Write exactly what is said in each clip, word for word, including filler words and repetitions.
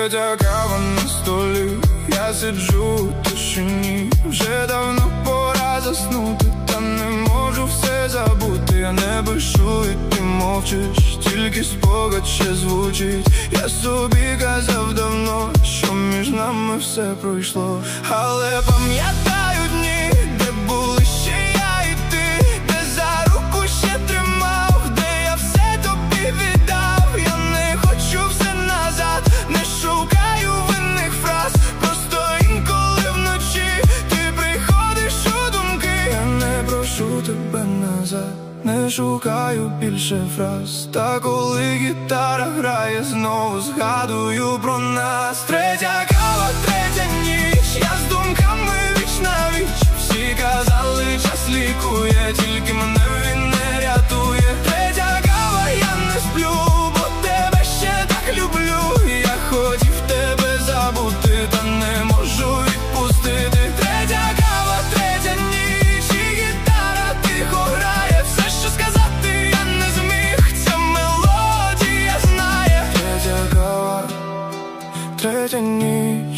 Третя кава на столі, я сиджу у тишині. Вже давно пора заснути, та не можу все забути. Я не пишу і ти мовчиш, тільки спогад ще звучить. Я собі казав давно, що між нами все пройшло. Але пам'ятаю дні, де були ще я і ти, де за руку ще тримав, де я все тобі віддав. Я не хочу все назад, не шукаю винних фраз. Просто інколи вночі ти приходиш у думки. Я не прошу тебе назад, не шукаю більше фраз. Та коли гітара грає, знову згадую про нас. Третя кава, третя ніч, я з думками віч на віч. Всі казали, час лікує, тільки мене він не рятує. Третя кава, я не сплю, бо тебе ще так люблю. Я хотів тебе забути, та не можу відпустити. Третя кава, третя ніч, і гітара тихо грає. Все, що сказати, я не зміг, ця мелодія знає. Третя кава, третя ніч,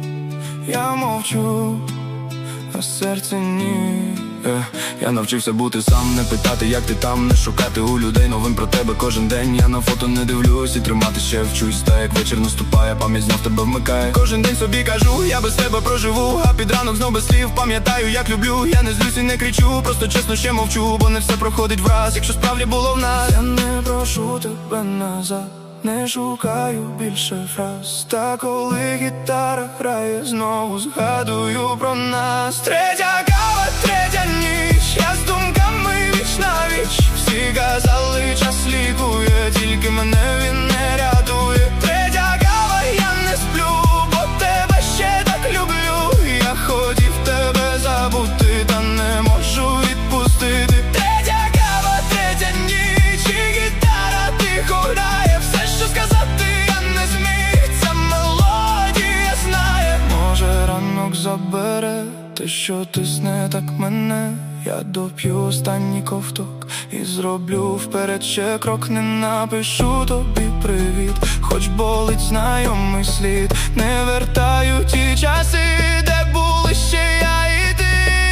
я мовчу, а серце ні. Е, я навчився бути сам, не питати, як ти там, не шукати у людей новин про тебе кожен день. Я на фото не дивлюсь і тримати ще вчусь. Та як вечір наступає, пам'ять знов тебе вмикає. Кожен день собі кажу, я без тебе проживу, а під ранок знов без слів пам'ятаю, як люблю. Я не злюсь і не кричу, просто чесно ще мовчу, бо не все проходить враз, якщо справді було в нас. Я не прошу тебе назад, не шукаю більше фраз. Та коли гітара грає, знову згадую про нас. Третя кава, третя ніч, я з думками віч на віч. Всі казали, час лікує, тільки мене він не рятує. Третя кава, я не сплю, бо тебе ще так люблю. Я хотів тебе забути, та не можу відпустити. Третя кава, третя ніч, і гітара тихо грає. Все, що сказати, я не зміг, ця мелодія знає. Може ранок забере те, що тисне так мене. Я доп'ю останній ковток і зроблю вперед ще крок. Не напишу тобі привіт, хоч болить знайомий слід. Не вертаю ті часи, де були ще я і ти.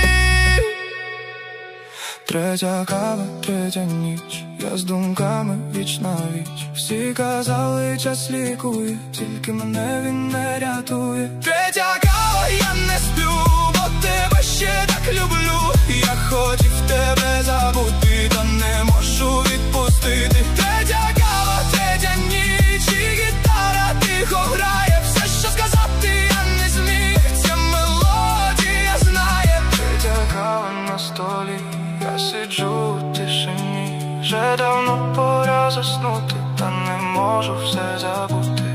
Третя кава, третя ніч, я з думками віч на віч. Всі казали, час лікує, тільки мене він не рятує. Третя кава, я не сплю, бо тебе ще так люблю. Я хотів тебе забути, та не можу відпустити. Третя кава, третя ніч, і гітара тихо грає. Все, що сказати, я не зміг, ця мелодія знає. Третя кава на столі, я сиджу у тишині. Вже давно пора заснути, та не можу все забути.